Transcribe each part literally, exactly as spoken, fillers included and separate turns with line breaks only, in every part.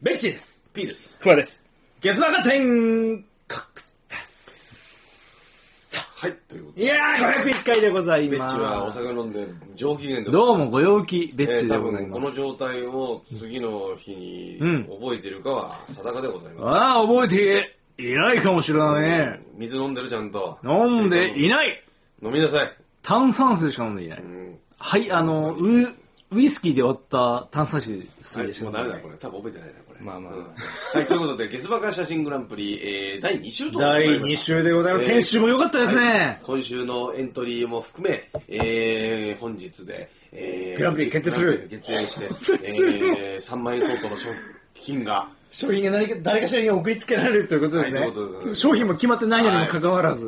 ベッチーです。
P です。
クマです。
ゲスバカ天国です。
はい、ということで。
いやー、ごひゃくいっかいでございます。
ベッチはお酒飲んで上機嫌で。
どうもご陽気、ベッチでございます。
えー、多分この状態を次の日に覚えているかは定かでございます。
うん、ああ、覚えていないかもしれないね。
水飲んでるちゃんと。
飲んでいない。
飲みなさい。
炭酸水しか飲んでいない。うん、はい、あの、ウ、ウイスキーで割った炭酸水
でしか飲んでない。もうダメだ、これ。多分覚えてないな、これ。
まあまあ、まあ
うん。はい、ということで、ゲスバカ写真グランプリ、えー、だいに週と
だいに週でございます。先週も良かったですね、はい。
今週のエントリーも含め、えー、本日で、えー、
グランプリ決定する。
決定して、えー、さんまんえん相当の商品が、
商品が何か誰かしらに送りつけられるということですね。はい、ということですね。商品も決まってないのにもかかわらず。はい、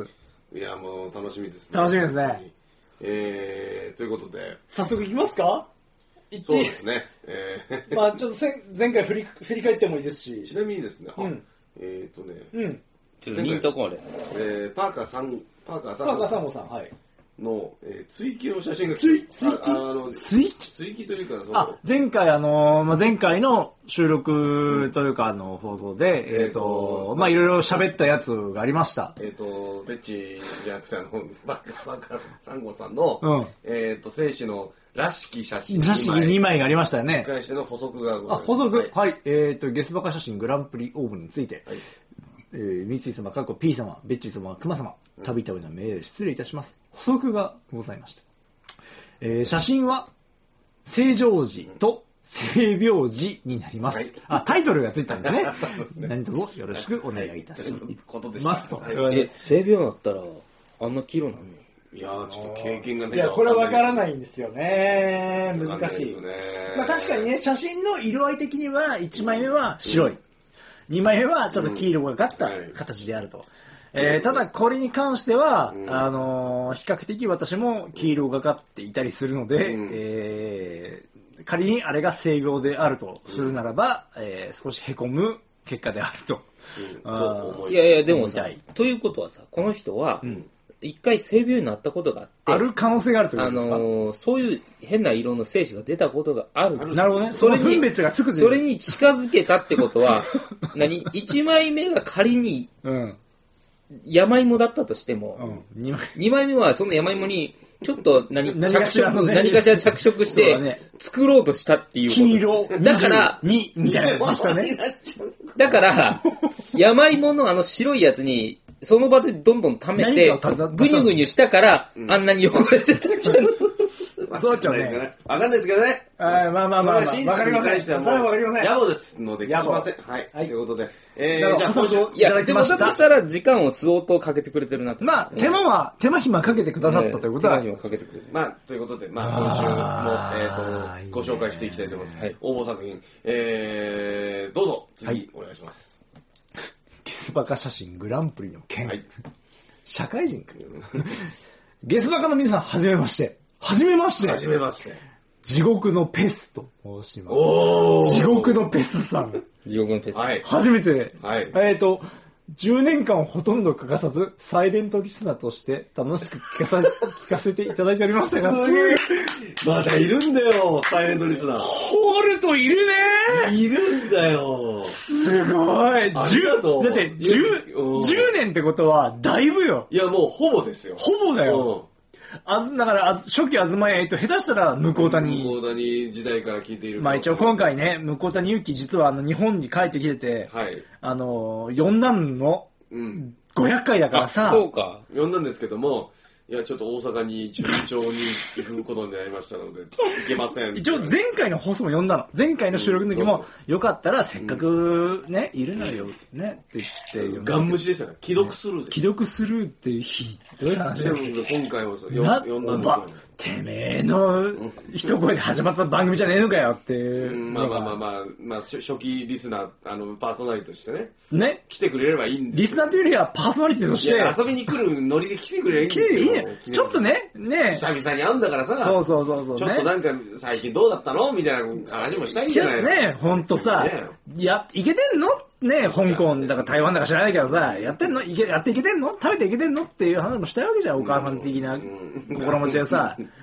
いや、もう楽しみですね。
楽しみですね。
えー、ということで。
早速いきますか？
行ってそうですね。え
ー、まあちょっと前回振り、振り返ってもいいですし。
ちなみにですね、
うん、
えーとね、
うん。ちょっとミントコール。
えー、パーカーさん、パーカーさん。
パーカーさんごさん、はい。
の、えー、追記の写真が
追追記追記
追記というか、そ
のあ、前回あのー、まあ、前回の収録というか、あの、放送で、うん、えっ、ー、と、まあ、いろいろ喋ったやつがありました。
えっ、ー、と、ベッチじゃなくて、あの、バカラサンゴさんの、
うん、
えっ、ー、と、生死のらしき写真。
らしきにまいがありましたよね。
に関しての補足がございます。
あ、補足。はい。はい、えっ、ー、と、ゲスバカ写真グランプリオーブンについて、はい、えー、三井様、かっこ P 様、ベッチー様、熊様、たびたびのメール失礼いたします。補足がございました。えー、写真は、正常時と性病時になります。はい、あ、タイトルがついたんですね。何卒よろしくお願いいたします。と。
え、性病だったら、あんなキロなの？
いやー、ちょっと経験がね。
いや、これわからないんですよね。難しい。まあ確かにね、写真の色合い的にはいちまいめは白い。うん、にまいめはちょっと黄色がかった形であると。うん、えー、ただこれに関しては、うん、あのー、比較的私も黄色がかっていたりするので、うん、えー、仮にあれが性病であるとするならば、うん、えー、少し凹む結果であると。
うん、いやいや、でもさ、ということはさ、この人は、うん一回性病になったことがあって。
ある可能性があるということですか？
あのー、そういう変な色の精子が出たことがある。
なるほどね。それに、分別がつく
それに近づけたってことは、何いちまいめが仮に、山芋だったとしても、うん、に, にまいめはその山芋に、ちょっと何、
何かしら、
ね、何かしら着色して、作ろうとしたっていうこと。
黄色。
だから、
に、みたいなやつでしたね。
だから、山芋のあの白いやつに、その場でどんどん溜めて、ぐにゅぐにゅしたから、うん、あんなに汚れてたんじゃん。
そうっちゃうね。
わかんないですけどね。
まあまあまあまあ。わかりません。それはわかりません。
野暮ですので聞きません。はい。ということで。えー、じゃあ、
補足
いただきました。だとしたら時間を相当かけてくれてるなと。
まあ、手間は、手間暇かけてくださったということは。
手間暇かけてくれてる。
まあ、ということで、まあ、今週も、えっと、ご紹介していきたいと思います。はい。応募作品、えー、どうぞ、次、お願いします。
ゲスバカ写真グランプリの件。はい。社会人か。ゲスバカの皆さん、はじめまして。はじめまして。
はじめまして。
地獄のペスと申します。
おー。
地獄のペスさん。
地獄のペス。
はい。
初めて。
はい。
えっと、じゅうねんかんほとんど欠かさず、サイレントリスナーとして楽しく聞かさ、聞かせていただいておりましたが、
すげえ。まだいるんだよ、サイレントリスナー。
ホールといるね
いるんだよ。
すごい。じゅう、だってじゅう、じゅうねんってことは、だいぶよ。
いや、もうほぼですよ。
ほぼだよ。あず、だから、初期あずまや、えっと、下手したら、向こう谷。
向こう谷時代から聞いている。
まあ一応今回ね、向こう谷ゆき実はあの、日本に帰ってきてて、
はい。
あの、呼んだの、うん。ごひゃっかいだからさ。
そうか。
呼んだんですけども、いや、ちょっと大阪に順調に行くことになりましたので、行けません。
一応前回の放送も呼んだの。前回の収録の時も、うん、そうそうよかったらせっかくね、うん、いるのよ、ね、って言って。
ガン無視でしたね。既読スルーで。
既読スルーってひどい話です。
今回も呼んだんですけど。
てめえの一声で始まった番組じゃねえのかよっていう、
うん。まあまあまあまあ、まあ、初期リスナー、あの、パーソナリティとしてね。
ね。
来てくれればいいんです。
リスナーというよりはパーソナリティとして。
遊びに来るノリで来てくれればいいんですよ。
来ていいね。ちょっとね、ね。
久々に会うんだからさ。
そうそうそうそう、ね。
ちょっとなんか最近どうだったのみたいな話もしたいんじゃないの
ね、ほんとさ。ね、や、いけてんのね、香港だから台湾だか知らないけどさ、やってんのいけ、やっていけてんの食べていけてんのっていう話もしたいわけじゃん、お母さん的な心持ちでさ。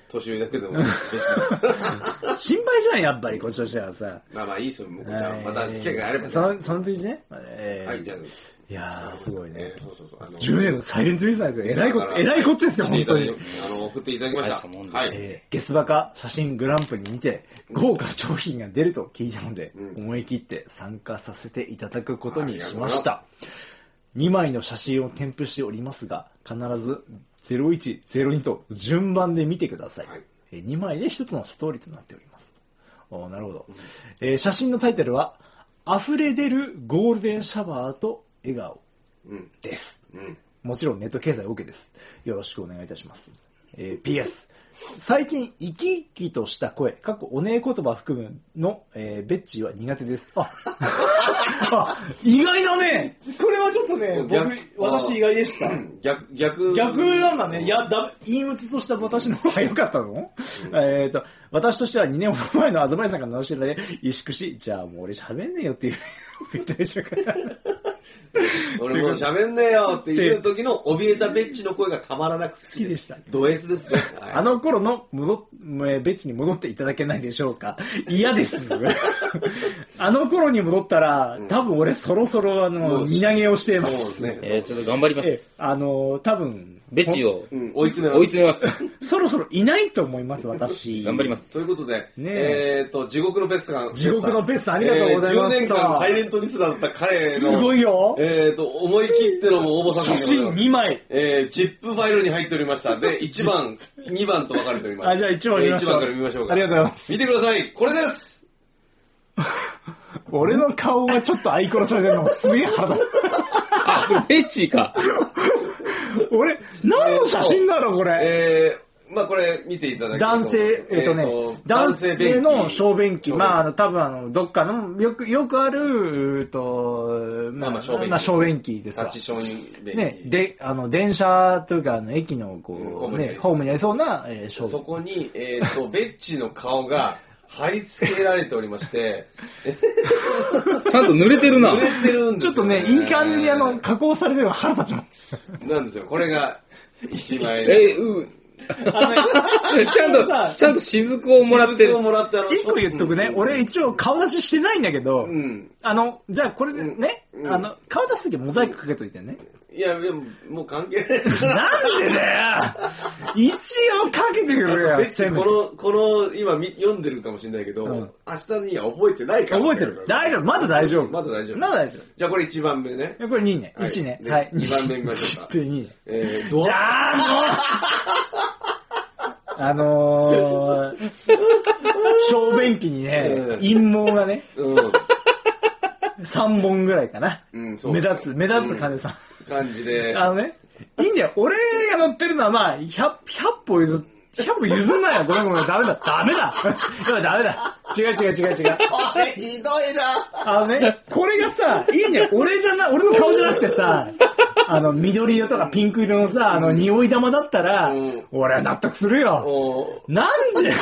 年上だけども。
心配じゃん、やっぱり、こっちとしてはさ。
まあまあいいっすよ、もこちゃん。また機会があれば、ね。
その、その時ね。
えー、はい、じゃあ。
いやー、すごいね。
えー、そうそうそう。あの
じゅうねんのサイレントリスナーですよ。えらいこと、えらいことですよ、本当に。
あの、送っていただきました。
はい。
えー、ゲスバカ写真グランプリにて、豪華商品が出ると聞いたので、うん、思い切って参加させていただくことにしました。にまいの写真を添付しておりますが、必ずゼロいち、ゼロにと順番で見てください。はい、にまいでひとつのストーリーとなっております。おなるほど、うんえー。写真のタイトルは、溢れ出るゴールデンシャワーと笑顔です、うんうん。もちろんネット経済 OK です。よろしくお願いいたします。えー、ピーエス。最近、生き生きとした声、過去おねえ言葉含むの、えー、ベッチーは苦手です。あ、あ意外だね。これはちょっとね、僕、私意外でした。
逆、逆。
逆なんだね。いや、だ、陰鬱とした私の方が良かったの、うん、えっと、私としてはにねんほど前の東さんが直してるので、萎縮し、じゃあもう俺喋んねえよっていう、言ったでしょうか。
俺もう喋んねえよっていう時の怯えたベッチの声がたまらなく好きでした。ド S ですね。はい、
あの頃の戻ベッチに戻っていただけないでしょうか。嫌です。あの頃に戻ったら、うん、多分俺そろそろあの、身投げをしています。そうです
ね。えー、ちょっと頑張ります。
あの、多分、
ベッチを、
うん、追い詰めます。
追い詰めます。
そろそろいないと思います、私。
頑張ります。
ということで、ね、えっと、地獄のペストが、
地獄のペストありがとうございます。
えー、じゅうねんかんサイレントリスナーだった彼の、
すごいよ。
えっと、思い切っての応募作品
写真にまい。
えー、チップファイルに入っておりました。で、いちばん、にばんと分かれております。
あ、じゃあいちばん見ましょう。
いちばんから見ましょうか。
ありがとうございます。
見てください。これです。
俺の顔がちょっとアイコラされてるのもすげえ腹立つ。
あ、これベッチーか。
俺、何の写真だろう、これ。
えー、まあこれ見ていただき
男性、えっ、ー、とね、えーと、男性の小便器。まあ、あの、多分あの、どっかの、よく、よくある、と、まあ、まあ、小便器。まあ、小便器ですわ。
立ち小便器。
ね、で、あの、電車というか、あの、駅の、こう、うん、ね、ホームにありそうな、えー、小便器。
そこに、えっ、ー、と、ベッチの顔が、貼り付けられておりまして、
ちゃんと濡れてるな。
濡れてるんですよ、ね。
ちょっとね、いい感じにあの、加工されてるのが腹立ちます。
なんですよ、これが、一枚。
え、うん。あのちゃんとさ、ちゃんと雫をもらってる。
雫をもらってあの。
一個言っとくね、うん、俺一応顔出ししてないんだけど、うん、あの、じゃあこれでね、うん、あの、顔出すときモザイクかけといてね。
いや、でも、もう関係ない。
なんでだよ一応かけてくれよ。
別にこの、この、今読んでるかもしれないけど、うん、明日には覚えてないから。
覚えてる。大丈夫。まだ大丈夫。
まだ大丈夫。
まだ大丈夫。
じゃあこれいちばんめね。
これにいね。いちね。はい。
にばんめ見ましょうか。
にい。
えー、ドア。
あのー、小便器にね、陰毛がね、うん、さんぼんぐらいかな。うん、そう目立つ、目立つ感じさ、
うん。感じで。
あのね、いいんだよ。俺が乗ってるのはまあ、ひゃく、ひゃく歩譲って、ひゃく譲んないよ。ごめんごめん。ダメだ。ダメだ。ダメだ。違う違う違う違う。
あれ、ひどいな。
あのね、これがさ、いいね。俺じゃな、俺の顔じゃなくてさ、あの、緑色とかピンク色のさ、あの、匂い玉だったら、うん、俺は納得するよ。なんで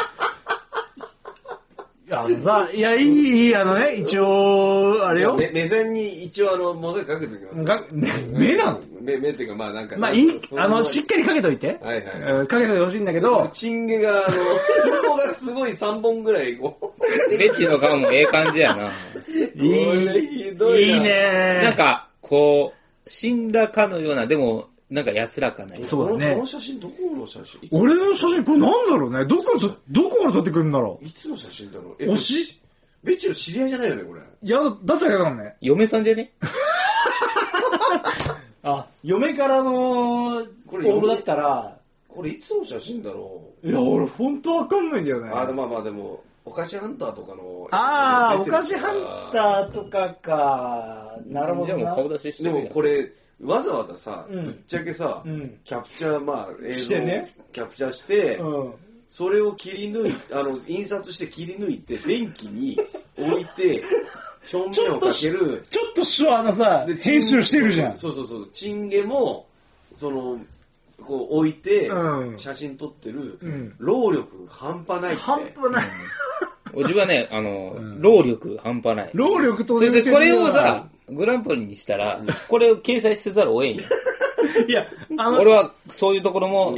あのさ、いや、いい、いい、あのね、一応、あれよ。
目目線に一応あの、モザイクかけておきます。が
目なの
目、目っていうか、まあなんか。
まあいい、あの、しっかりかけといて。
はいはい。
かけといてほしいんだけど。
チンゲが、あの、紐がすごいさんぼんぐらい、こ
う。ベッチの顔もええ感じやな。
いい、ひどいな。いいね。
なんか、こう、死んだかのような、でも、なんか安らかな。
そうだね。
この写真どこの写真？
俺の写真これなんだろうね。どこからどこから撮ってくるんだろ
う。いつの写真だろう。
推し？
ベッチの知り合いじゃないよねこれ。
いやだったら嫌だもんね。
嫁さんじゃね？
あ、嫁からの応募だったら
これいつの写真だろ
う。いや俺本当わかんないんだよね。
あでまあまあでもお菓子ハンターとかの。
ああお菓子ハンターとかか。なるほどな。
じゃあもう顔出しして
るやん。でもこれ。わざわざさ、うん、ぶっちゃけさ、うん、キャプチャー、まあ、映像をキャプチャーして、うん、それを切り抜いて、あの、印刷して切り抜いて、便器に置いて、正面をかける。
ちょっとしょ、あのさ、編集してるじゃん。
そうそうそう。チンゲも、その、こう置いて、写真撮ってる、うん、労力半端ないって。
半端ない。
おじはね、あの、うん、労力半端ない。
労力と
そしてこれをさ、グランプリにしたら、これを掲載せざるを得んよ。
いや、
あの、俺はそういうところも、
いや、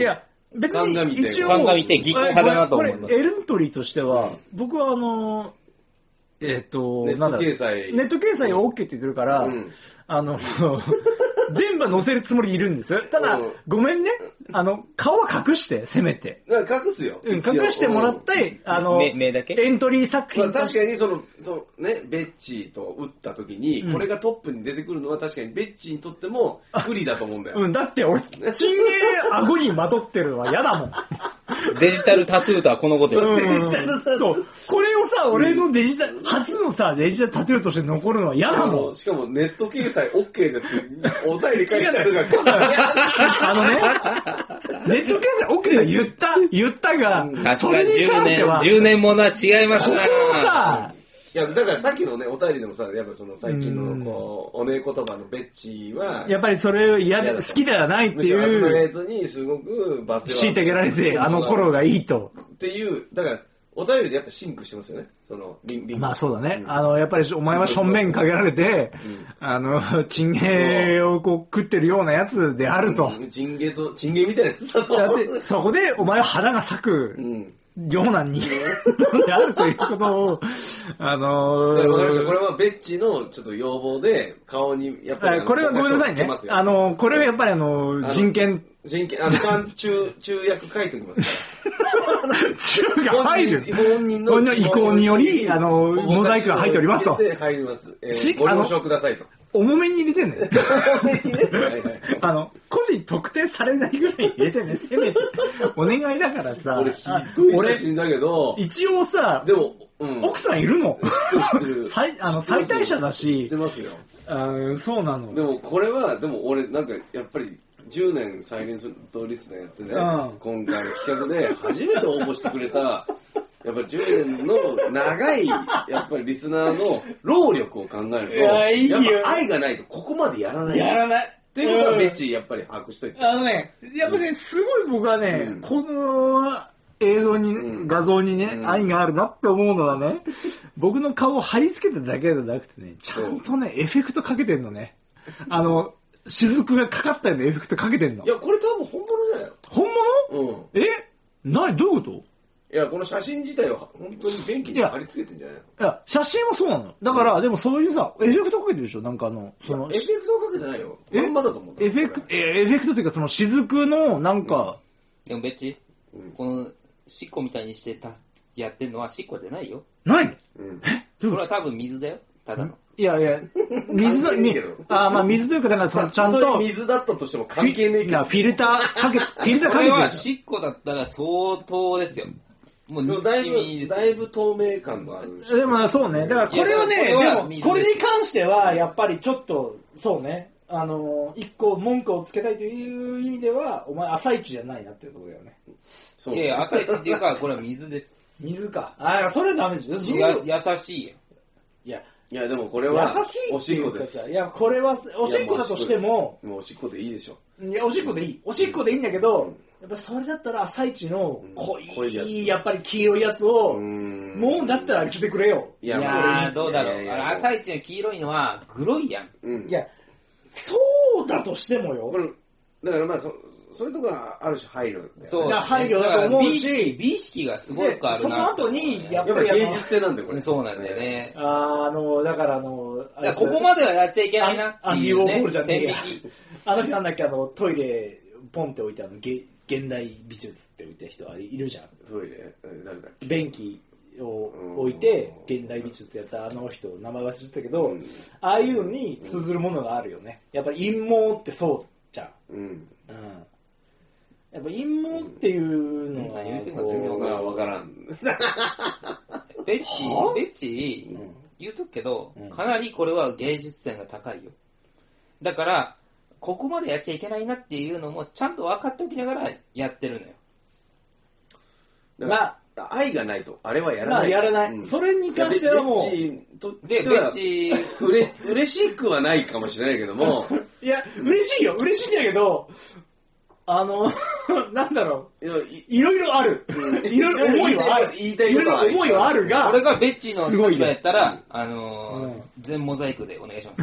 別に一応、
鑑みて技巧派だなと思います。
これ、エルントリーとしては、うん、僕はあの、えっ、ー、と、
ネット掲載。
ネット掲載を OK って言ってるから、うん、あの、全部載せるつもりいるんですよ。ただ、うん、ごめんね。あの、顔は隠して、せめて。
隠すよ。
うん、隠してもらって、あの、
目だけ
エントリー作品、
まあ、確かにその、そね、ベッチーと打った時に、うん、これがトップに出てくるのは確かにベッチーにとっても不利だと思うんだよ。
うん、だって俺、チンゲー顎にまとってるのは嫌だもん。
デジタルタトゥーとはこのことよ。
デジタルタトゥー。
そう。これをさ、俺のデジタル、うん、初のさ、デジタルタトゥーとして残るのは嫌だもん。
しかもネット掲載 OK ですって、お便り書いてあるが、
あのね、ネット掲載 OK と言った、言ったが、うん、それに関しては。
じゅうねんものは違いますな。
ここをさ、
いや、だからさっきのね、お便りでもさ、やっぱその最近のこう、おね言葉のベッチは、
やっぱりそれを嫌で、好きではないっていう。
アルバイトにすごくバス
虐げられて、あの頃がいいと。
っていう、だから、お便りでやっぱシンクしてますよね。その、リン、リン。
まあそうだね。うん、あの、やっぱりお前は正面かけられて、うん、あの、チンゲをこう食ってるようなやつであると。
うん、チンゲと、チンゲみたいなやつだと。
だってそこでお前は花が咲く。うんような人間であるということを、あのー、
わかりました。これはベッチのちょっと要望で、顔に、やっぱり。
これはごめんなさいね。あのー、これはやっぱりあのー、人権。
人権、あの、ちゃんと中、中訳書いておきますから。
中が入る。本人の意向により、あのー、モザイクが入っておりますと。
入ります。えー、ご了承くださいと。
重めに入れてんね。あの、個人特定されないぐらい入れてね、せめて。お願いだからさ。
俺、ひどい写真だけど。
一応さ、
でも、
うん、奥さんいるの最、あの、最大者だし。
知ってますよ。
あそうなの。
でも、これは、でも俺、なんか、やっぱり、じゅうねんサイレントリスナーやってね、うん、今回の企画で初めて応募してくれた、やっぱりじゅうねんの長い、やっぱりリスナーの労力を考えると、やいいやっぱ愛がないとここまでやらない。
やらない。
っていうことはベッチーやっぱり把握しといて。
あのね、やっぱね、すごい僕はね、うん、この映像にね、うん、画像にね、うん、愛があるなって思うのはね、僕の顔を貼り付けただけじゃなくてね、ちゃんとね、エフェクトかけてんのね。あの、雫がかかったようなエフェクトかけてんの。
いや、これ多分本物だよ。
本物？うん。え？なに？どういうこと？
いや、この写真自体は本当に便器に貼り付けてんじゃないの？
いや、写真はそうなの。だから、うん、でもそういうさ、エフェクトかけてるでしょ？なんかあの、その。
エフェクトかけてないよ。まんまだと思った。
エフェクト、え、エフェクトっていうかその雫の、なんか。
うん、でもベッチ、うん、この、シッコみたいにしてた、やってんのはシッコじゃないよ。
ないの？
うん。
え？
これは多分水だよ。ただの。
いやいや、水の、みあまあ水というか、だからそのちゃんと。
水だったとしても関係ねえけど。
フィルターかけ、フィルターかけてる。こ
れはシッコだったら相当ですよ。
もうだいぶ、だいぶ透明感があるし。
でもそうね。だからこれはね、でも、これに関しては、やっぱりちょっと、そうね。あの、一個文句をつけたいという意味では、お前朝一じゃないなっていうところだよね。
そう。いやいや、朝一っていうか、これは水です。
水か。あ、それダメですよ。
や、優しいよ。
いや、いやでもこれは、
優しい
おしっこです。
いや、これは、おしっこだとしても、
もうおしっこでいいでしょ。
いや、おしっこでいい。おしっこでいいんだけど、やっぱそれだったら朝一の濃い、やっぱり黄色いやつを、もうだったら開けてくれよ。
いや、まあ、どうだろう。朝一の黄色いのは、グロいや
ん。いや、そうだとしてもよ。
だからまあ、そ、そういうとこはある種配慮。
そう。
配慮だと思うし、
美意識がすごくあるな。
その後に、やっぱり
芸術性なんだよ、これ。
そうなんだよね。
ああの、だからあの、
ここまではやっちゃいけないなっていうね。
アンディ・ウォーホールじゃねえや。あの日なんだっけ、あの、トイレ、ポンって置いてあの、現代美術って置いた人はいるじゃん。
トイレ誰だっけ？
便器を置いて、現代美術ってやったあの人、名前忘れちゃったけど、うん、ああいうのに通ずるものがあるよね。やっぱり陰謀ってそうじゃん。うん。うん。やっぱ陰謀っていうのは、
何言ってんか全然わからん。
ベッチー、ベッチー、うん、言うとくけど、うん、かなりこれは芸術点が高いよ。だから、ここまでやっちゃいけないなっていうのもちゃんと分かっておきながらやってるのよ。
まあ、愛がないとあれはやらない。まあ、
やらない、うん。それに関してはもう。ベッチ
とでベッチ
うれ嬉しくはないかもしれないけども。
いや嬉しいよ嬉しいんだけど。あの、なんだろう。い, いろいろある。いろいろ思いはある。
言いたいことはある。
思いはあるが。
これがベッチの立場やったら、あのーうん、全モザイクでお願いします。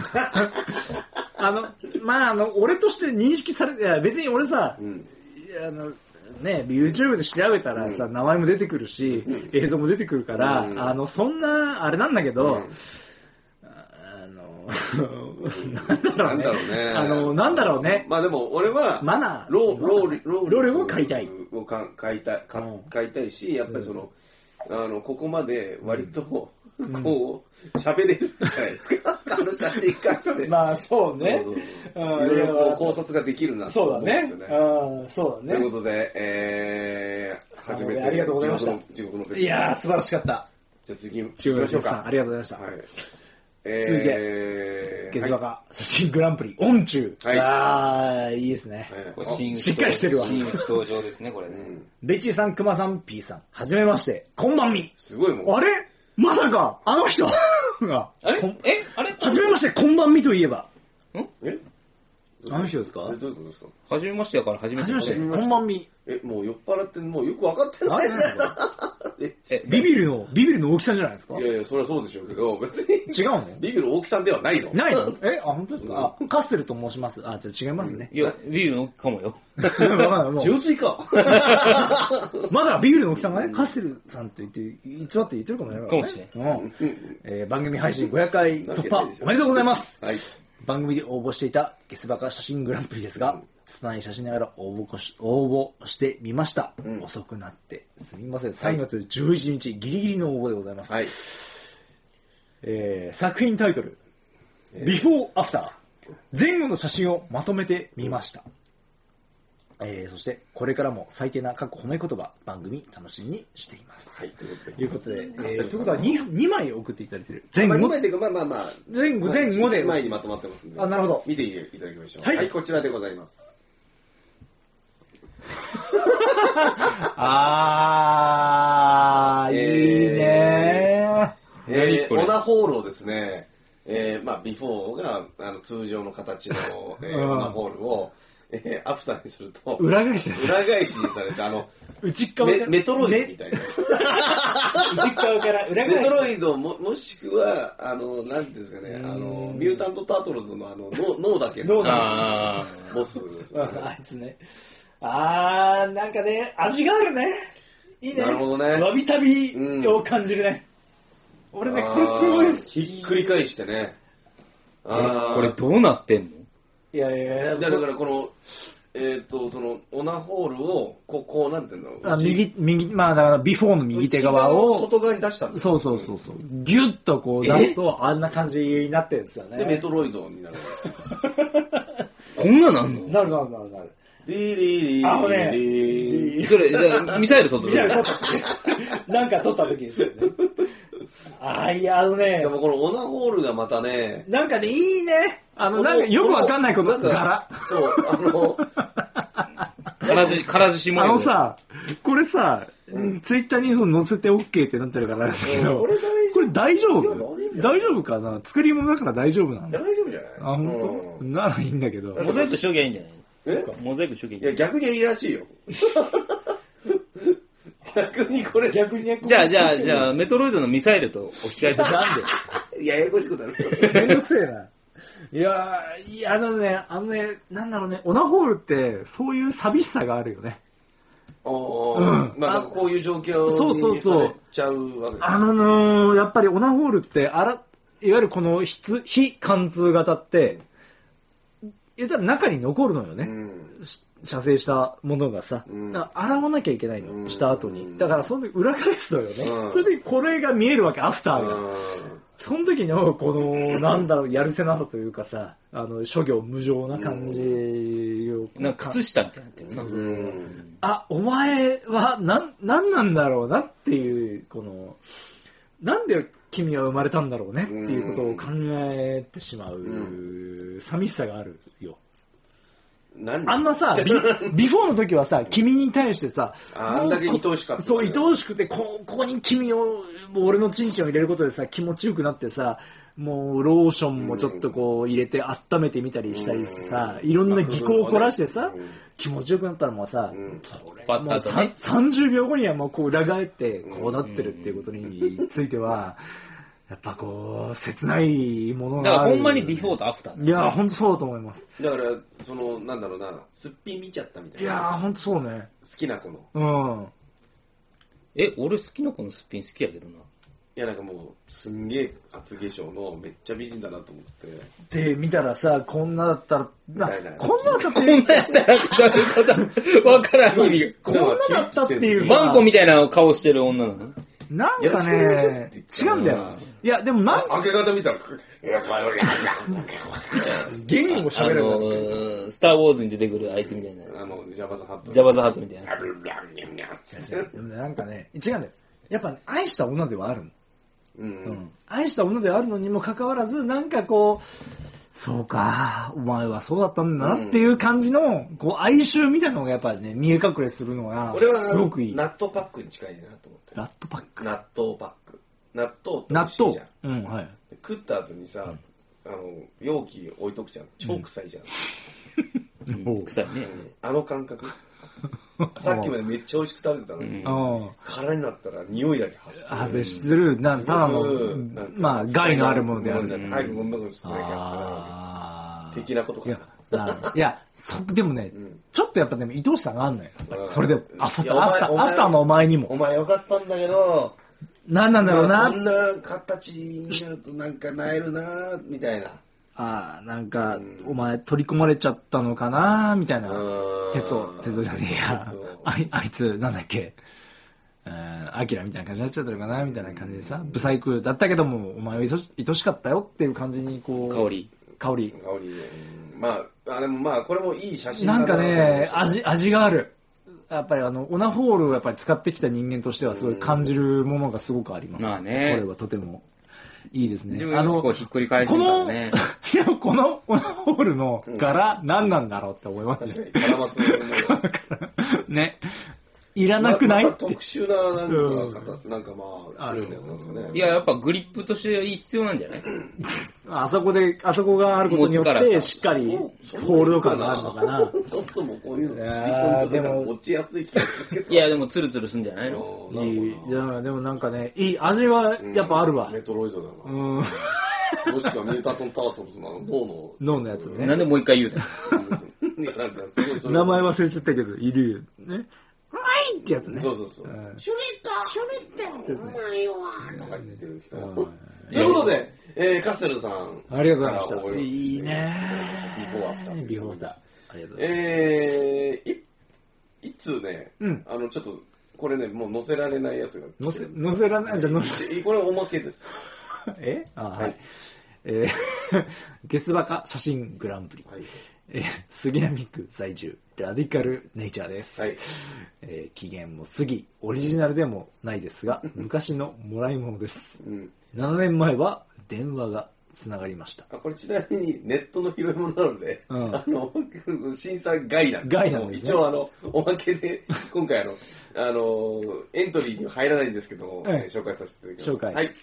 あの、まあ、あの、俺として認識されて、いや別に俺さ、うん、あの、 ね、YouTube で調べたらさ、うん、名前も出てくるし、うん、映像も出てくるから、うん、あの、そんな、あれなんだけど、うん、あの、なんだろうね。なんだろうね。あの、なんだろうね。
まあでも、俺は、
マナー。
ロー、ロー、
ロー、ロールを買いたい。
を買いたい、買いたいし、やっぱりその、うん、あの、ここまで割と、うん、こう、喋れるじゃないですか。あの写真化して。
まあ、そうね。
そうそうそういろいろ考察ができるなと思うんですよね。
そうだね。
ということで、えー、初めて。
ありがとうございました。
地獄の
いやー、素晴らしかった。
じゃあ次、行
きましょうか。ありがとうございました。はい。
え
ー、続いて、ゲズバカ写真グランプリ、オンチュー。はい。あー、いいですね。しっかりしてるわ。
新内登場ですね、これね。
ベッチーさん、クマさん、P さん、はじめまして、こんばんみ。
すごいもん。
あれまさか、あの人
が。あれえあれ
はじめまして、こんばんみといえば。
んえ
あの人ですか
どういうことですか
はじめましてやからはじめまして。
こんばんみ。
え、もう酔っ払って、もうよく分かってないんだよ。
え、ビビるの、ビビるの大木さんじゃないですか
いやいや、それはそうでしょうけど、別に。
違うの
ビビる大木さんではないぞ。
ないのえ、あ、本当ですか、うん、あ、カッセルと申します。あ、じゃあ違いますね。
いや、ビビるの大木かもよ。
わかんない、もう。
純粋か。
まだビビるの大木さんがね、カッセルさんって言って、偽って言ってるかもしれない、ね。
かもしれない。
うん。えー、番組配信ごひゃっかい突破、おめでとうございます。
はい。
番組で応募していたゲスバカ写真グランプリですが、拙い写真ながら応募し、応募してみました、うん。遅くなってすみません。さんがつじゅういちにち、ギリギリの応募でございます。はい。えー、作品タイトル、えー、ビフォーアフター。前後の写真をまとめてみました。えー、そしてこれからも最低な過去褒め言葉番組楽しみにしています。
はい、
ということで、えー、ということは 2, にまい送っていただいている。前後、
まあ、にまいというかまあまあまあ
前後前後で
前にまとまってますんで。
あ、なるほど。
見ていただきましょう。
はい、
はい、こちらでございます。
あー、えー、いいね
ー。えー、オナホールをですね、えー、まあビフォーがあの通常の形の、えー、オナホールをえー、アフターにすると
裏返し
裏返しにされてあの
内側から
メトロイドみたいな
内側から裏返し
メトロイド も, もしくはあのなんていうんですかねあのミュータント・タートルズのあの脳だけのボスです、ね、
あいつねあーなんかね味があるねいいね
なるほどね
わびさびを感じるね、うん、俺ねこれすごい好き
ひっくり返してね
あこれどうなってんの
いやいやいや
だからこのえっ、ー、とそのオナホールをこうこうなんていうの
あ右右まあだからビフォーの右手側を
外側に出したんです
そうそうそうそうギュッとこう出すとあんな感じになってるんですよね
でメトロイドになる
こんななんの
なるなるなるなる
リーリーリー
あの
ねそれじゃあミサイル撮った
ミサイル撮った時なんか撮った時ですよねあいやあのね
しかもこのオナホールがまたね
なんかねいいねあのなんかよくわかんないこと柄
そうあの
からずからずしも
あのさこれさ、うん、ツイッターにその載せて OK ってなってるからなんだけど、うん、これ大丈夫大丈夫かな作り物だから大丈夫なの
大丈夫じゃない
あ本当、うん、ならいいんだけど
モザイクしときゃいいんじゃない
え
モザイクしときゃいい
いや逆にいいらしいよ逆にこれ
逆に
じゃあじゃあじゃあメトロイドのミサイルと置き換えて
なん
でややこしくなる
めんどくせえないやーいやあのねあのねなんだろうねオナホールってそういう寂しさがあるよね
おー、うん、まあこういう状況にされちゃうわけ
あのー、やっぱりオナホールってあらいわゆるこの非非貫通型って言ったら中に残るのよね、うん、射精したものがさ、うん、洗わなきゃいけないの、うん、した後にだからその時裏返すのよね、うん、それでこれが見えるわけアフターが、うん、その時のこのなんだろうやるせなさというかさあの諸行無常な感じを、
うん、なんか靴下みたいになってるな、うん
うんあお前はなんなんなんだろうなっていうこのなんで君は生まれたんだろうねっていうことを考えてしまう、うん、寂しさがあるよあんなさビ、ビフォーの時はさ、君に対してさ、
あんだけ愛おしかった。
そう、愛おしくて、こ、ここに君を、俺のチンチンを入れることでさ、気持ちよくなってさ、もう、ローションもちょっとこう、入れて温めてみたりしたりさ、いろんな技巧を凝らしてさ、気持ちよくなったらもうさ、それもうさんじゅうびょうごにはもうこう裏返って、こうなってるっていうことについては、 やっぱこう、切ないものがある。
だからほんまにビフォーとアフター、
ね。いやー、ほんとそうだと思います。
だから、その、なんだろうな、すっぴん見ちゃったみたいな。
いやー、ほんとそうね。
好きな子の。
うん。
え、俺好きな子のすっぴん好きやけどな。
いやなんかもうすんげえ厚化粧のめっちゃ美人だなと思って
で見たらさこんなだったらなこんなだったって
こんなやったらどういうことわからん意味
こんなだったっていう
マンコみたいな顔してる女なの
なんかね違うんだよいやでもなん
明け方見たら
言語も喋れる、あの
ー、スターウォーズに出てくるあいつみたいな
あのジャバザハット
ジャバザハットみたいな
でもなんかね違うんだよやっぱ、ね、愛した女ではあるの
うんうん、
愛した女であるのにもかかわらずなんかこうそうかお前はそうだったんだなっていう感じのこう哀愁みたいなのがやっぱりね見え隠れするのがすごくいい。
納豆パックに近いなと思って。
納豆パック
納豆パック納豆って美味しいじゃん。
納豆、うんはい、
食った後にさ、うん、あの容器置いとくじゃん超臭いじゃん、
うん、臭いね
あの感覚さっきまでめっちゃ美味しく食べてたのに、うん、空になったら匂いだけ発生
発生するなただのまあ害のあるものである
早く飲んだことしてないから的なことかな。
いやそでもね、うん、ちょっとやっぱでも愛おしさがあるのよそれでアフターアフターアフターのお前にも
お前よかったんだけど
何なんだろうな、
まあ、こんな形になるとなんかなえるなみたいな
ああなんか、うん、お前取り込まれちゃったのかなみたいな鉄を鉄をじゃねえや あ, あいつなんだっけアキラみたいな感じになっちゃったのかなみたいな感じでさブサイクだったけどもお前は愛しかったよっていう感じにこう
香り
香り
香り、うん、まああでもまあこれもいい写真
なんかね味味があるやっぱりあのオナホールをやっぱり使ってきた人間としてはすごい感じるものがすごくあります、
まあね、
これはとてもいいですね。
自分のひっくり返すんだね。
このでもこのオナホールの柄、うん、何なんだろうって思いますね。ね。いらなくない、
ま、ま特殊ななんか、うん、なんかまあ種類のやつなんですかね。
いややっぱグリップとして必要なんじゃない？
あそこであそこがあることによってしっかりホールド感があるのかな。
ちょっともこういうのシリコンでも持ちやすい気がするけど。
いやでもツルツルすんじゃないの？
いいいやでもなんかねいい味はやっぱあるわ。
うん、メトロイドだな。うん。もしくはミュータトンタートルズの脳の
脳のやつね。
なんでもう一回言う
の？いやなんかすごいそれ。
名前忘れちゃったけどいるよね。はいってやつね。
そうそうそう。
シュレッダー
シュレッダーって
うまいわ
とか言ってる人。ということで、えー、カッセルさん。
ありがとうございました。いいね
ビフォーアフター。
ビフォーアフター。ありがとうござい
ます。えー、い、いつね、
うん、
あの、ちょっと、これね、もう載せられないやつが。
載せ、載せられないじゃ載
せ、これおまけです。
えあ、はい。はい、えー、ゲスバカ写真グランプリ。はい、えー、杉並区在住。ラディカルネイチャーです、はいえー、期限も過ぎオリジナルでもないですが昔のもらい物です、うん、ななねんまえは電話がつながりました。
あこれちなみにネットの拾い物なので、うん、あの審査外なん
ですけど、ね、
一応あのおまけで今回あのあのエントリーに入らないんですけども、うんえー、紹介させていただきます。
紹介
はい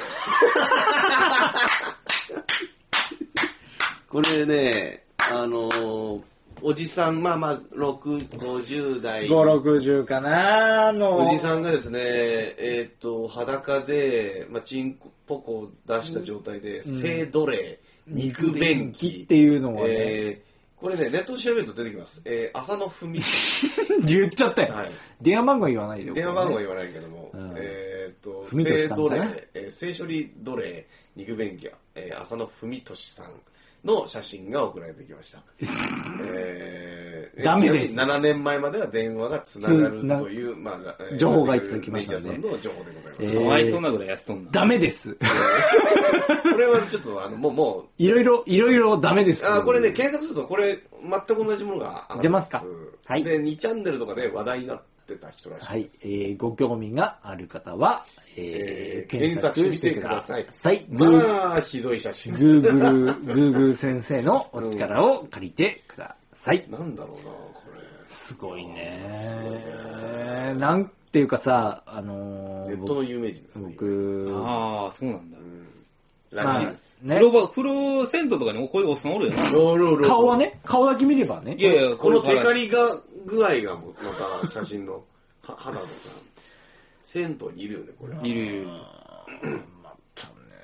これねあのーおじさん、まあまあ、ろく、ごじゅう代。
ご、ろくじゅうかなの。
おじさんがですね、えっ、ー、と、裸で、まあ、チンポコを出した状態で、うん、性奴隷、肉便器
っていうのはね、
えー、これね、ネットで調べると出てきます。えー、浅野文。
言っちゃったよ。はい、電話番号言わないでよ。
電話番号は言わないけども、うん、えっ、ー、と、性奴隷、えー、性処理奴隷、肉便器、えー、浅野文俊さん。の写真が送られてきました。え
ー、ダメです。
ななねんまえまでは電話がつながるという、まあ、
情報がいただきましたね。
の情報でございます。
かわいそうなぐらい安とんな。
ダメです。
これはちょっと、あの、もう、もう。
いろいろ、いろいろダメです。
あ、これね、検索すると、これ、全く同じものが
出ますか。
はい。で、にチャンネルとかで話題になってた人らしいです。
はい。えー、ご興味がある方は、えー、検索してください。
はい。まあ、ひどい写真。
Google、Google 先生のお力を借りてください。
うん、なんだろうな、これ。
すごいね。なんていうかさ、あのー、
ネットの有名人ですね。
僕、
ああ、そうなんだ。
うんらしいです。
まあ、ね、風呂場、風呂銭湯とかにこういうおっさんおるよな。
顔はね、顔だけ見ればね。
いやいや、このテカリが具合がまた写真の肌とか。銭湯にいるよね、これ。
いるいる。
またね。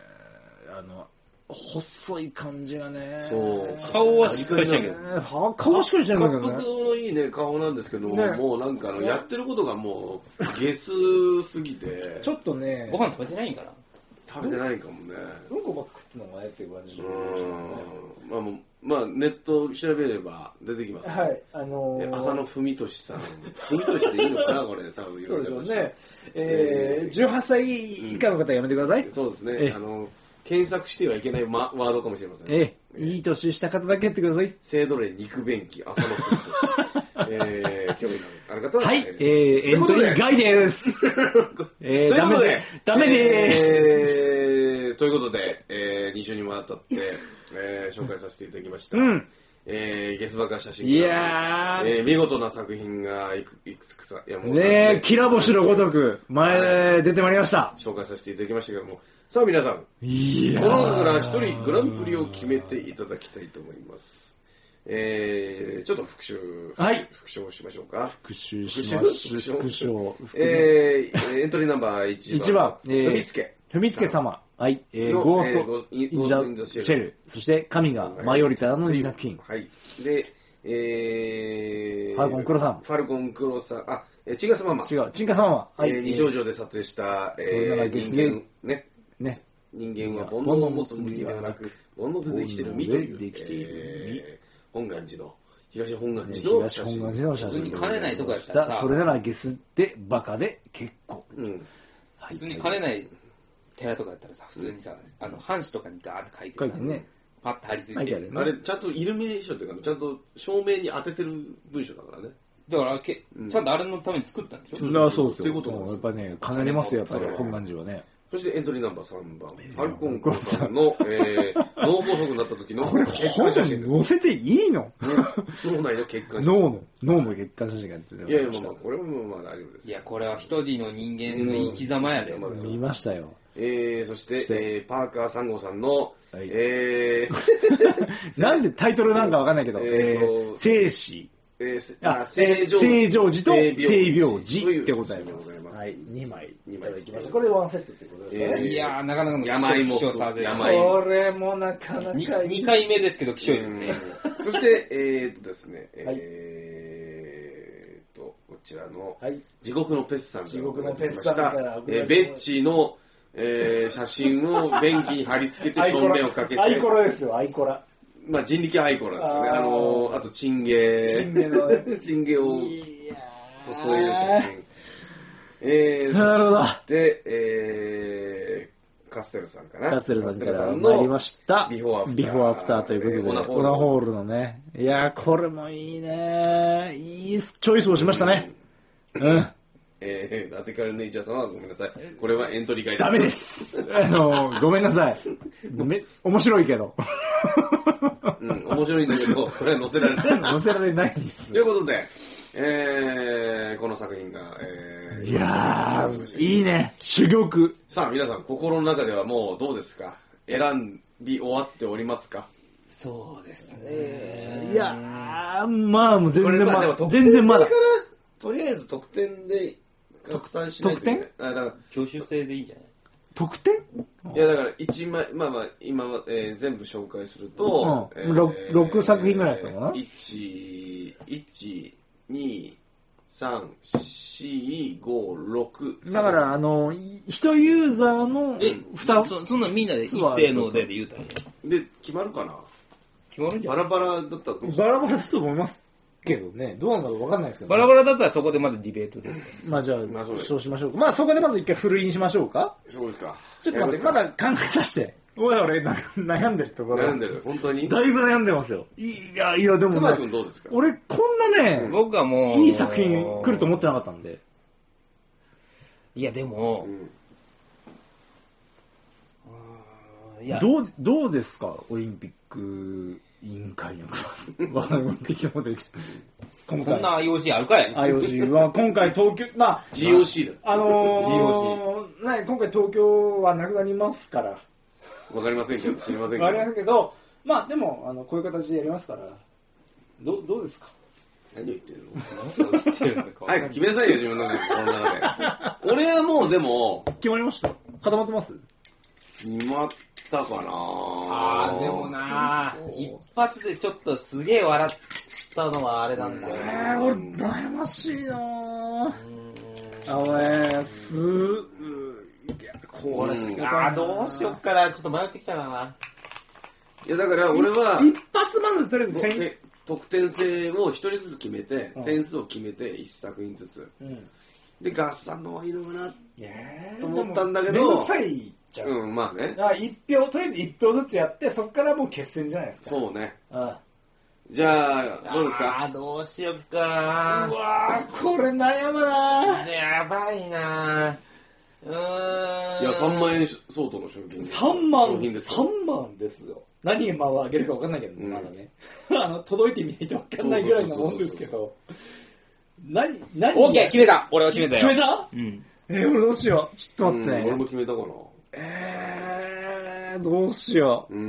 あの、細い感じがね。
そう。
顔はしっかりしてるけど。
顔はしっかりしてるけどね。
恰幅のいいね、顔なんですけど、ね、もうなんかあの、やってることがもう、ゲスすぎて。
ちょっとね。
ご飯食べてないんかな
食べてないかもね。
うんこばっか食ってんのがえっていう感じ。
まあもう、まあネット調べれば出てきます、
ね。はい。あのー、
浅野文俊さん。文俊でいいのかなこれ、多分。
そうでしょうね。えー、じゅうはっさい以下の方はやめてください。
うん、そうですね。あの、検索してはいけないワードかもしれません、ね。
ええ、いい年した方だけやってください。
性奴隷肉便器、浅野文俊。えー、興味のある方は。
はい、えー、エントリー外です。えー、ダメで、ダメでーす。
えー、ということで、えー、に週にもわたって、えー、紹介させていただきました。うん。えー、ゲスバカ写真。
いや
ー、えー、見事な作品がいくいくつかさ、いやもう
ねえ、きら星のごとく、前出てまいりました。
紹介させていただきましたけども、さあ皆さん、
いや
この中から一人グランプリを決めていただきたいと思います。えー、ちょっと復習、
はい、
復習しましょうか。
復習しましょう。復習。
えー、エントリーナンバーいちばん。
いちばん、え
ふみつけ。
ふみつけ様。はい、えー、ゴースト・イン・ザ・シェル。そして、神がマイオリタのリザ・キング。
はい。で、えー、
ファルコン・クロさん。
ファルコン・クロさん。あ、えー、チンガスママ。
違う、チンガスママ。
はい。えー、二条城で撮影した、えー、人間、ね。
ね。
人間は煩悩を持つ無理ではなく、煩悩でできている実という、えー、本願寺の、東本願寺の写真。
東本願寺の写真。
普通に兼ねないとこやったらさ。
それならゲスでバカで結構。
うん。
普通に兼ねない寺とかやったらさ、普通にさ、あの、半紙とかにガーって書いて
書いてね。
パッと貼り付いて。
あれ、ちゃんとイルミネーションっていうか、ちゃんと照明に当ててる文章だからね。
だからけ、ちゃんとあれのために作ったんでしょ。
ああ、そうですよ。
ってこと
やっぱね、兼ねますよ、やっぱり本願寺はね。
そしてエントリーナンバーさんばん、ファルコン・クロさんの、えー、脳梗塞になった時の血管写真です。
載せていいの
脳内の血管写真。
脳の、脳の血管写真がやって
る。いやいや、まあまあ、これはまあまあ大丈夫です。
いや、これは一人の人間の生き様やで。
見ましたよ。
えー、そして、えー、パーカーさん号さんの、
はい、
えー、
なんでタイトルなんかわかんないけど、えー、生死。
えー、
あ正常時と性病時ってことでございます。はい、にまいいただきました。これワンセットってことですね。
いやー、なかなかの
病も
これもなかなか
にかいめですけど、希少いですね。
そして、えーっとですね、えーっと、こちらの、地獄のペスさん
地獄のペスさんから、
ベッチーの、えー、写真を便器に貼り付けて照明をかけて。
アイコラですよ、アイコラ。
まあ人力アイコラですよね。あのー、あとチンゲー。
チンゲーのね。
チンゲーを、とそういう写真。えー、
なるほど。
で、えー、カステルさんかな。
カステルさんから参りました。
ビフォーアフター。
ビフォーアフターということで、オナホールのね。いやー、これもいいね。いいチョイスをしましたね。うん。
えー、ラティカルネイチャーさんはごめんなさい。これはエントリー外
ダメです。あのー、ごめんなさい。ごめん、面白いけど。
うん、面白いんだけど、これは載せられない。
載せられないんです。
ということで、えー、この作品が、え
ー、いやー、いいね。珠玉。
さあ、皆さん、心の中ではもうどうですか？選び終わっておりますか？
そうですね。
いやー、まあ、もう全然まだ、全然まだ。
とりあえず得点で拡散しないといけない。
得点？
あ、だから、
挙手制でいいんじゃない？
得点？
いやだから一枚、まあまあ今、えー、全部紹介すると、
うんえー、ろくさく品ぐらいだったかな。
いち、いち、に、さん、し、ご、ろく。
だからあの一ユーザーの
え二つ そ, そんなみんなで一斉のでで言うたらいい
で決まるかな。
決まるんじゃない？
バラバラだったら
バラバラだと思いますけどね。どうなんだろう分かんないですけど、ね、
バラバラだったらそこでまだディベートです、ね、
まあじゃあ、まあ、そう, そうしましょうか。まあそこでまず一回ふるいにしましょうか。
そうですか。
ちょっと待って、まだ考えさせて。俺俺悩んでるところ。
悩んでる。本当に
だいぶ悩んでますよ。いやいやでもね。
熊井君どうですか？
俺こんなね、
僕はもう
いい作品来ると思ってなかったんで。
いやでも、
うん、いやどうどうですかオリンピック委員会の
こんな アイオーシー あるかい
アイオーシー は今回東京まあ
ジーオーシー だ
あのー、ジーオーシー ね今回東京はなくなりますから
わかりませんけど知りませんけど
わかりませんけどまあでもあのこういう形でやりますからどうどうですか。
何を言ってるの？何を言ってるのか早く決めなさいよ自分の中で。この中で俺はもうでも
決まりました。固まってます？
決まったかな。
あーでもな一発でちょっとすげえ笑ったのはあれなんだよね。
えー、俺悩ましいなぁ。あのね、すー、いや、これすげえ
あーどうしよっかな、ちょっと迷ってきたな。
いやだから俺は
一発まずとりあえず先
得点制を一人ずつ決めて、うん、点数を決めて一作品ずつ、うん、で合算のいいのかなと思ったんだけど
めんどくさいじゃん、
うん、まあね、
だから一票とりあえず一票ずつやってそこからもう決戦じゃないですか。
そうね、
うん、
じゃあどうですか。
あーどうしよっかな。
うわーこれ悩むな
ーやばいなー。うーん、
いやさんまんえん相当の賞金
さんまんさんまんですよ。何をあげるか分かんないけどね、うん、まだねあの届いてみないと分かんないぐらいのもんですけど。何何
オーケー決めた。俺は決めたよ。
決めた、うん、えー、俺どうしよう。ちょっと待ってね、
うん、俺も決めたかな。
えー、どうしよう、うん、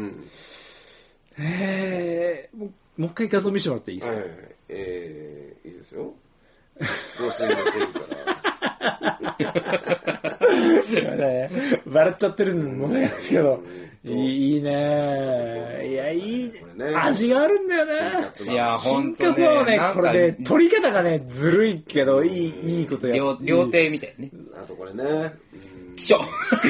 えー、もうもう一回画像見せてもらっていいですか。
はいはいはい、えー、いいですよ。どうするのせいから
ね、笑っちゃってるのもねですけど、いいね、いやいいね、味があるんだよね。
いや本当
ね、そうね、これね取り方がねずるいけどいいいいことや。
料料亭みたいね。
あとこれね、
気象。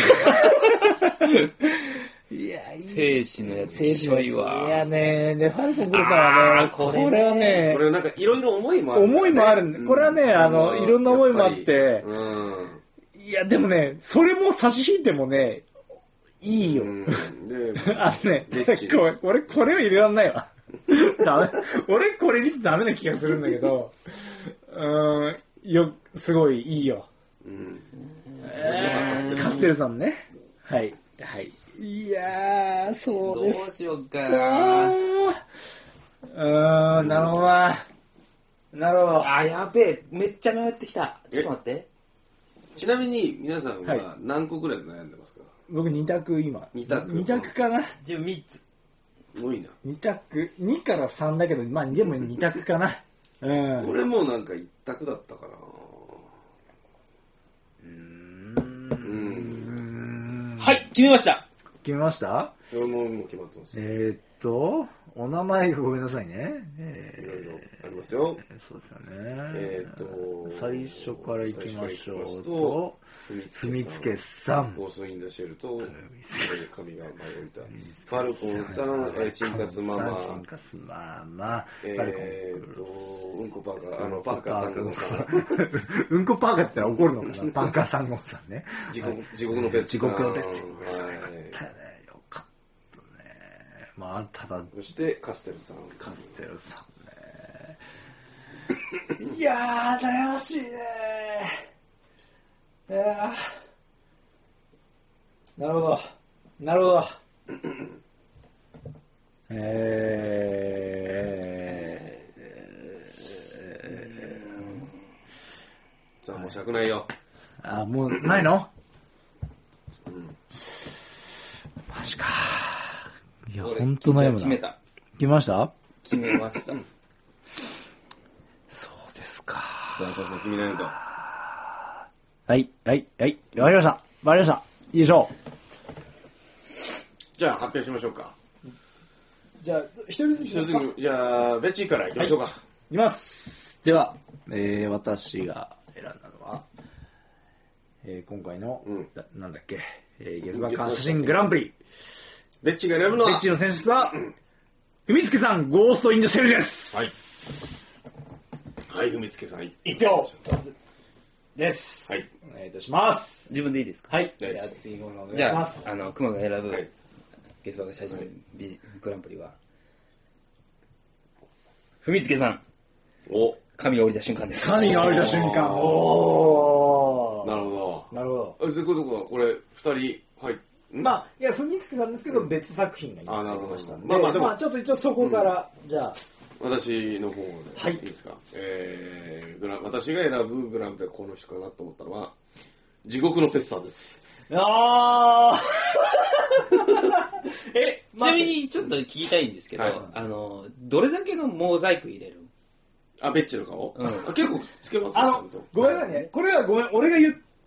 いやいい。
生死のやつ。
生死のやつ。いやね、でファルコングルさんはね、これはね、
これなんかいろいろ思いもある。
思いもあるんで、これはねあのいろんな思いもあって、いやでもねそれも差し引いてもね。いいよ。うん、あのね、俺これを入れらんないわ。ダメ。俺これにしてダメな気がするんだけど、うん、よ、すごいいいよ。うん、えー、カステルさんね。はい。はい。いやー、そうです。
どうしようかな。
うーん、なるほどな。なるほど。
あ、やべえ。めっちゃ迷ってきた。ちょっと待って。
ちなみに皆さんは何個ぐらい悩んでますか。
僕に択今。
に択。
に択かな。
じゃあみっつ。
多いな。
に択。にからさんだけど、まあでもに択かな。うん。
俺もなんかいち択だったかな。
うーん。
はい、決めました。
決めました？
俺ももう決まってます。
えー、っと、お名前ごめんなさいね。
えー、いろいろありますよ。
そうですよね。
えー、っと、
最初からいきましょうと、ふみつけさん、
ゴーストインザシェルと、神が舞い降りた。ファルコンさん、えー、チンカスママ、
チンカスママ、
えー、っと、うんこパーカー、あの、パーカーさん号さん。
うんこパーカーって怒るのかなパーカーさん号さんね。
地獄、地獄のペス
ト。地獄のペスト。
はい。
まあ、ただ
そしてカステルさん。
カステルさんね。いやー、悩ましいねー。いやー。なるほど。なるほど。え
ー。さあ、もう尺ないよ。
あ、もうないの？うん。マジか。いや、ほんと悩むな。
決めた。
決めました？
決めました。
そうですか。
さあ、さあ、決めないと。
はい、はい、はい。わかりました。わかりました。いいでしょう。
じゃあ、発表しましょうか。
じゃあ、一人ずつですか？
じゃあ、ベッチーからいきましょうか。はい、
いきます。では、えー、私が選んだのは、えー、今回の、うん、なんだっけ、えー、ゲスバカン写真グランプリ。
ベッチが選ぶのは
ベッチの選出は、ふみつけさん、ゴーストインザシェルです。
はい。はい、ふみつけさん、
一票です。
はい。
お願いいたします。
自分でいいですか？
はい。じゃあ、次、お願いします。
じゃあ、あの、熊が選ぶ、はい、ゲスバカ写真グランプリは、ふみつけさん。
お。
神が降りた瞬間です。
神が降りた瞬間。お
ー。なるほ
ど。なるほど。
ということは、これ、二人、はい。
まあ、いや、ふみつけさんですけど、別作品が
今ありましたんで。
まあまあでも、まあ、ちょっと一応そこから、うん、じゃあ。
私の方で、
はい。
いいですか。えー、グラ私が選ぶグランプリはこの人かなと思ったのは、地獄のペッサーです。
あー
え、ちなみにちょっと聞きたいんですけど、はい、あの、どれだけのモザイク入れる？
あ、ベッチの顔、うん、結構つけます
よ。あの、ごめんなさいね。これはごめん、俺が言っ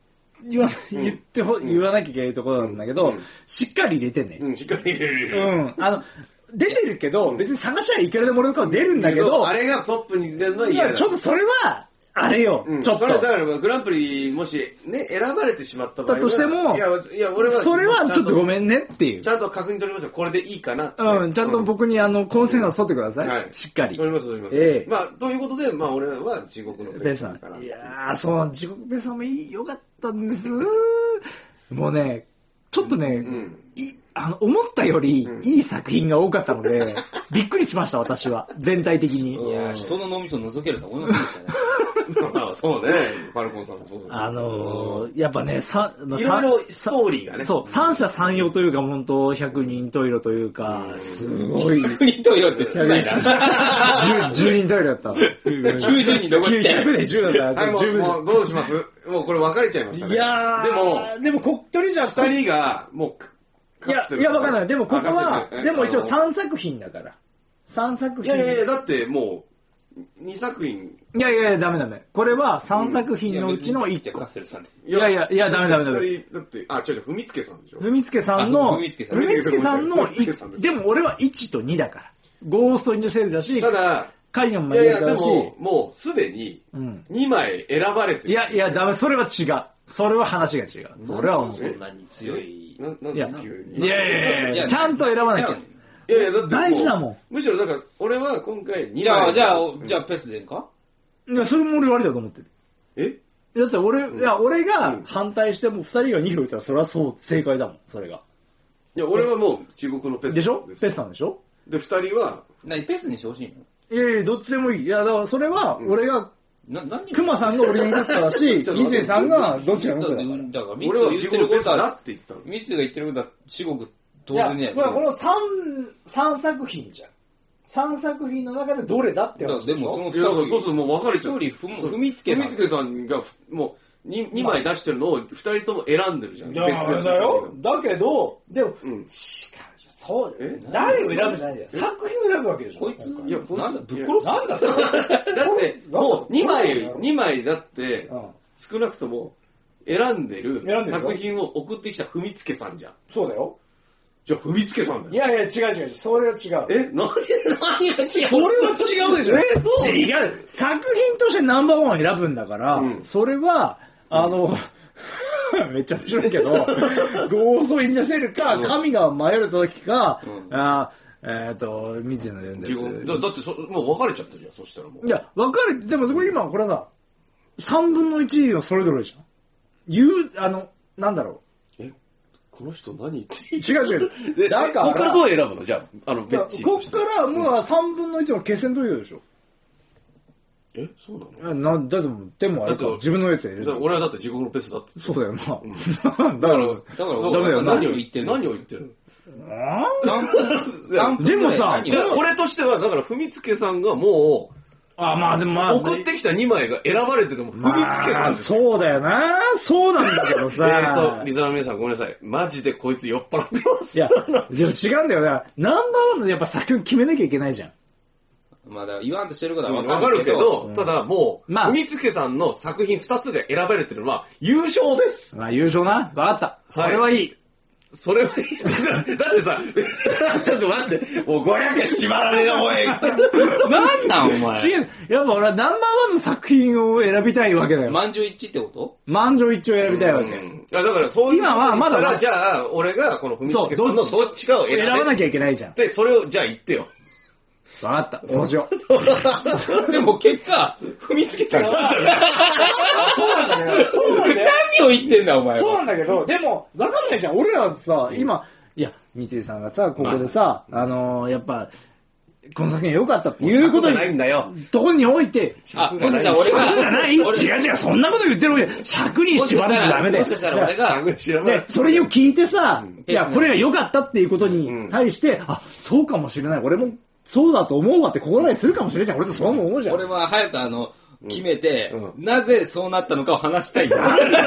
言わ、言ってほ、言わなきゃいけないところなんだけど、しっかり入れてね。
うん、しっかり入れる。
うん。あの、出てるけど、別に探しゃいくらでも俺の顔出るんだけど、
あれがトップに出るのは嫌だ。
いや、ちょっとそれは、あれよ、ちょっと。それ
だからグランプリもしね、選ばれてしまった場合は。
だとしても、
いや、いや、俺は。
それはちょっとごめんねっていう。
ちゃんと確認取りますよ。これでいいかな。
うん、ちゃんと僕にあの、コンセンサス取ってください。はい。しっかり。
取ります、取ります。ええ。まあ、ということで、まあ、俺は地獄のベスさんから。
いやー、そう、地獄ベスさんもいい、よかったんです。もうね、ちょっとね、うん、いあの思ったよりいい作品が多かったので、うん、びっくりしました私は全体的に。
いや人の脳みそ覗けると思いましたね。
まあそうね、ファルコンさんもそうです。
あのー、やっぱね、さ、
まあ、いろいろストーリーがね。
そう、三者三様というか、本当ひゃくにんトイレというか、すごい。
ひゃくにんトイレって少ない
な。じゅうにんトイレだった。
きゅうじゅうにん残って。
ひゃくでじゅうだったら、
はい、もう、どうします？もうこれ分かれちゃいましたね。
いやー、でも、でも、こっとりじゃ
二人が、も
う、いや、いや、分かんない。でも、ここは、でも一応さんさく品だから。さんさく品。
いやいやいや、だってもう、にさく品。
いやいやいや、ダメダメ。これはさんさく品のうちのいっこ。いやいや、いや、ダメダメダメ。
だって、あ、違う違う、ふみつけさんでしょ。
ふみつけさんの、ふみつけさんの、でも俺はいちとにだから。ゴーストインドセールだし、
ただ、
カイナンもやったし。いやいや、で
も、もうすでに、にまい選ばれてる。
いやいや、ダメ、それは違う。それは話が違う。俺は思う。
そんなに強い。
いやいやいや、ちゃんと選ばなきゃ。
いやいや、だって
大事だもん。
むしろだから、俺は今回にまい。
じゃあ、じゃあ、じゃあペスでんか？
いや、それも俺悪いだと思ってる。
え？
だって俺、いや、俺が反対してもふたりがに票いたらそれはそう、正解だもん、それが。
いや、俺はもう中国のペス
でしょ？ペスさんでしょ？
で、ふたりは。
何、ペスにしてほしいの？
いやいや、どっちでもいい。いや、だからそれは、俺が、な、何熊さんが俺に言ったらし、三井さんがどっちが向くだから。
だから、俺は言ってることは、三井が言ってることは至極当然ね。
いや、この三、三作品じゃん。三作品の中でどれだって話でしょ。
でもその二人、そうそう、もう分かれちゃう。
一人、ふみつけさん。
ふみつけさんが、もう、に、二枚出してるのを二人とも選んでるじゃん。
いや、だよ。だけど、でも、違う。そう、誰を選ぶじゃないんだよ。作品を選ぶわけでしょ。
こいつ、
いや、こいつ、
なんだ、ぶっ殺す
なんだそれ。だって、もう、にまい、にまいだって、少なくとも、選んでる作品を送ってきたふみつけさんじゃん。
そうだよ。
じゃあ、ふみつけさんだよ。
いやいや、違う違う。それは違う。
え何、何が違う？
それは違うでしょ。え、そう？違う。作品としてナンバーワンを選ぶんだから、うん、それは、あの、めっちゃ面白いけど、ゴーストインドセールか、神が迷う時か、うん、あえっ、ー、と、三井の読んでる
だ。だってそ、もう分かれちゃったじゃん、そしたらもう。
いや、分かれ、でもこれ今、これさ、三分の一はそれぞれじゃん。言う、あの、なんだろ
う。え、この人何言って
違う違う。だから。
こっからどう選ぶのじゃあ、あの、ベッチ。
こっからもう三分の一の決戦投票でしょ。
え、そうな
の？なんだでも、でもあれか、自分のやつやる。
俺はだって地獄のペスだって。
そうだよな。
だから、だから、ダメだよ。何を言ってる何を言ってる
でもさ、
俺としては、だから、ふみつけさんがもう、
あ、まあでもまあ。
送ってきたにまいが選ばれてるのも、ふみつけさんです。
そうだよな。そうなんだけどさ。
えっと、リザーの皆さんごめんなさい。マジでこいつ酔っ払ってます。
いや、でも違うんだよな。ナンバーワンのやっぱ作品決めなきゃいけないじゃん。
まあだから言わんとしてることは
分かるけど、ただもう、ふみつけさんの作品ふたつが選ばれてるのは優勝です。
まあ優勝な。分かった。それはいい。
それはいい。だってさ、ちょっと待って、もうごひゃくえん縛られよ、おい。
なんなんお前。
違う。やっぱ俺はナンバーワンの作品を選びたいわけだよ。
満場一致ってこと？
満場一致を選びたいわけ。い
や、だからそういう。
今はまだ。
じゃあ、俺がこのふみつけさんのどっちかを選べ。
選ばなきゃいけないじゃん。
で、それをじゃあ言ってよ。
わかった。そうしよ
う。でも結果、踏みつけたら。
そうなんだけど、そうなんだよ。
何を言ってんだ、お前は。
そうなんだけど、でも、わかんないじゃん。俺らさ、今、いや、三井さんがさ、ここでさ、あのー、やっぱ、この作品良かったっていうことに、
ないんだよ。
ところにおいて、
あ、もしかしたら俺が、
尺がない違う違う、そんなこと言ってるわけで、尺に縛らなちゃダメだよ。
もしかしたら俺が、
で、それを聞いてさ、いや、これが良かったっていうことに対して、あ、そうかもしれない。俺も、そうだと思うわって心にするかもしれないじゃん。俺とそう思うじゃん。
俺は早くあの、決めて、うん、なぜそうなったのかを話したいんだ。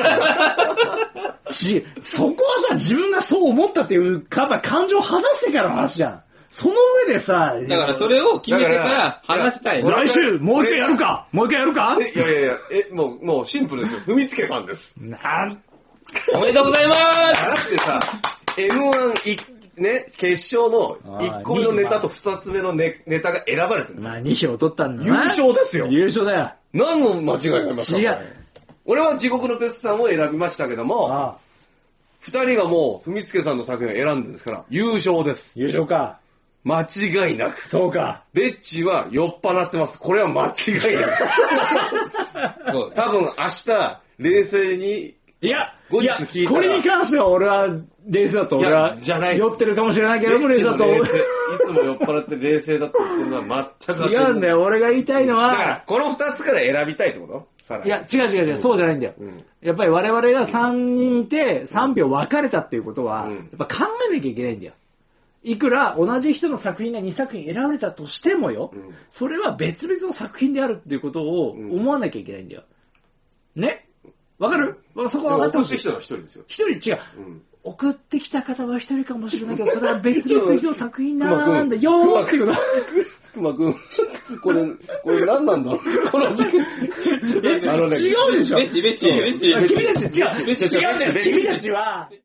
ち、そこはさ、自分がそう思ったっていう、やっぱ感情を話してからの話じゃん。その上でさ、
だからそれを決めてから話したい。
来週、もう一回やるかもう一回やるか
いやいやいや、え、もう、もうシンプルですよ。踏みつけさんです。
なん
おめでとうございます。
だってさ、エムワン いね、決勝のいっこめのネタとふたつめの ネ, ネタが選ばれてる。
まあに票取ったんだ
な。優勝ですよ。
優勝だよ。
何の間違いがありますか。
違う。
俺は地獄のペスさんを選びましたけども、ああ二人がもう、文助さんの作品を選んでるんですから、優勝です。
優勝か。
間違いなく。
そうか。
レッチは酔っ払ってます。これは間違いなく。そう多分明日、冷静に、
いや、後日聞いたら、いや、これに関しては俺は冷静だと、俺は酔ってるかもしれないけども冷静だと。
いつも酔っ払って冷静だって言ってるのは全く
違うんだよ。俺が言いたいのは、
だからこの二つから選びたいってこと？さらに。
いや、違う違う違う、うん、そうじゃないんだよ。うん、やっぱり我々がさんにんいてさん票分かれたっていうことは、うん、やっぱ考えなきゃいけないんだよ。いくら同じ人の作品がにさく品選ばれたとしてもよ、うん、それは別々の作品であるっていうことを思わなきゃいけないんだよ。ね？わかる？そこは分かってほしい。
送ってきたのは一人ですよ。
一人違う。うん、送ってきた方は一人かもしれないけど、それは別々の人の作品なんだよーっていうの。
くまくん、これ、これ何なんだろうこの時間。
あのね、違うでしょ。
ベチベチベチ。
君たち違う。違うんだよ。君たちは。